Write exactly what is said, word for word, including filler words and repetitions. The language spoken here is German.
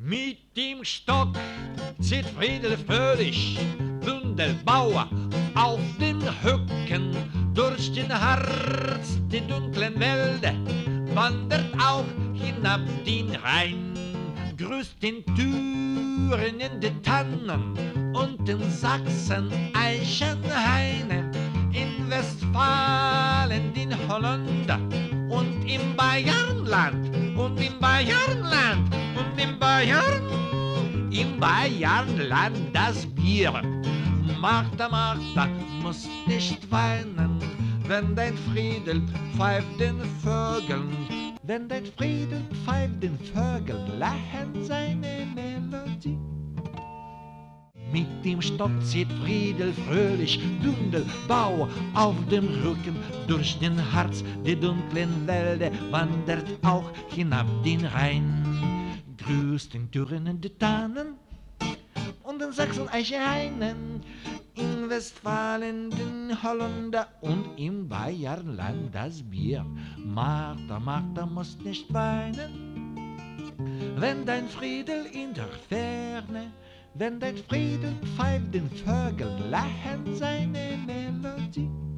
Mit dem Stock zieht Friedel fröhlich Bündelbauer auf den Höcken. Durch den Harz, die dunklen Wälder, wandert auch hinab den Rhein. Grüßt den Thüringen in die Tannen und in Sachsen Eichenhaine. In Westfalen den Holländer und im Bayernland und im Bayernland und im Bayern, im Bayernland das Bier. Martha, Martha, musst nicht weinen, wenn dein Friedel pfeift den Vögeln. Wenn dein Friedel pfeift den Vögeln, lachen seine Melodie. Mit dem Stock zieht Friedel fröhlich Bündelbauer auf dem Rücken. Durch den Harz, die dunklen Wälder, wandert auch hinab den Rhein. Grüßt den Thüringen die Tannen und in Sachsen Eichenhainen. In Westfalen den Holländer und im Bayernland das Bier. Martha, Martha, musst nicht weinen, wenn dein Friedel in der Ferne, wenn dein Friedel pfeift den Vögeln, lachen seine Melodie.